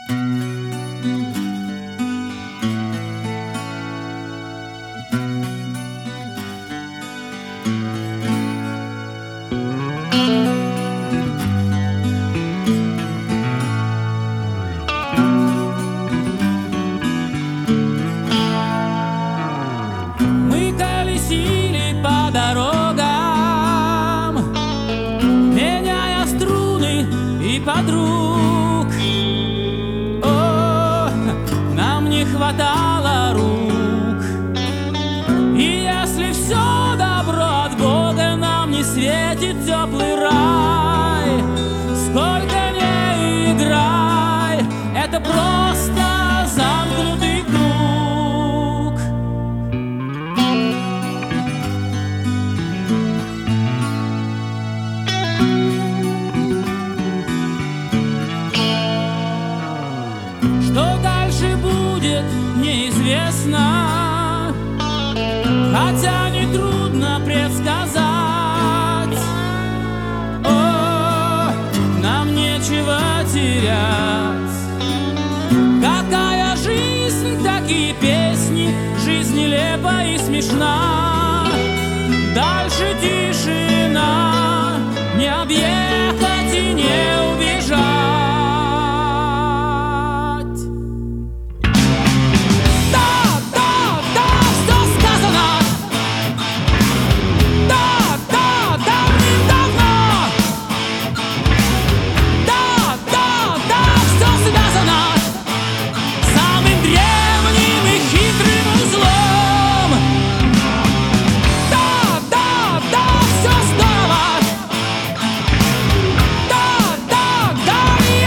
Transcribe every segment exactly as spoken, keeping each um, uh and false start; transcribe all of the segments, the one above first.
Мы колесили по дорогам, меняя струны и подруг. О, нам не хватало рук. И если все добро от Бога, нам не светит теплый рай. Сколько не играй, это просто замкнутый круг. Что дальше будет, неизвестно, хотя нетрудно предсказать. О, нам нечего терять. Какая жизнь, такие песни, жизнь нелепа и смешна. Дальше тишина, не объехать и не убежать. Горит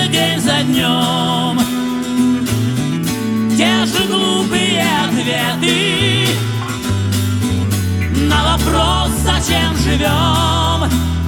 день за днем. Те же глупые ответы на вопрос, зачем живем.